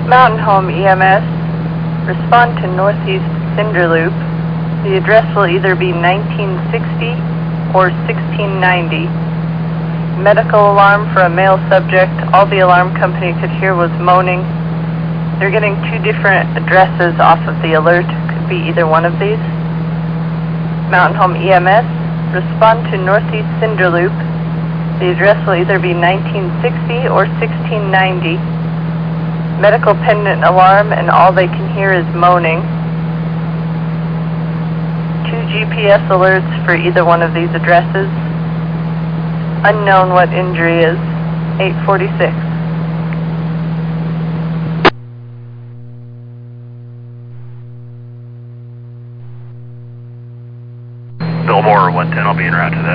Mountain Home EMS, respond to Northeast Cinder Loop. The address will either be 1960 or 1690. Medical alarm for a male subject. All the alarm company could hear was moaning. They're getting two different addresses off of the alert. Could be either one of these. Mountain Home EMS, respond to Northeast Cinder Loop. The address will either be 1960 or 1690. Medical pendant alarm, and all they can hear is moaning. Two GPS alerts for either one of these addresses. Unknown what injury is. 846. Billmore 110, I'll be en route to that.